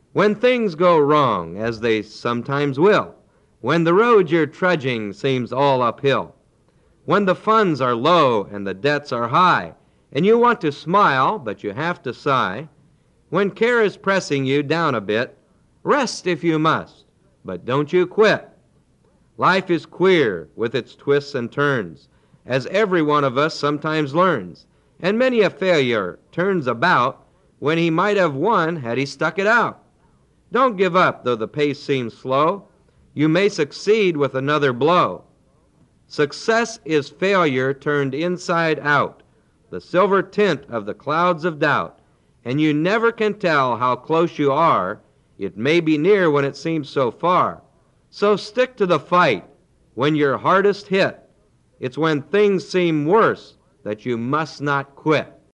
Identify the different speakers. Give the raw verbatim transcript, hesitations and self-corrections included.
Speaker 1: When things go wrong, as they sometimes will, when the road you're trudging seems all uphill, when the funds are low and the debts are high, and you want to smile, but you have to sigh, when care is pressing you down a bit, rest if you must, but don't you quit. Life is queer with its twists and turns, as every one of us sometimes learns, and many a failure turns about when he might have won had he stuck it out. Don't give up though the pace seems slow. You may succeed with another blow. Success is failure turned inside out, the silver tint of the clouds of doubt, and you never can tell how close you are. It may be near when it seems so far. So stick to the fight when you're hardest hit. It's when things seem worse that you must not quit.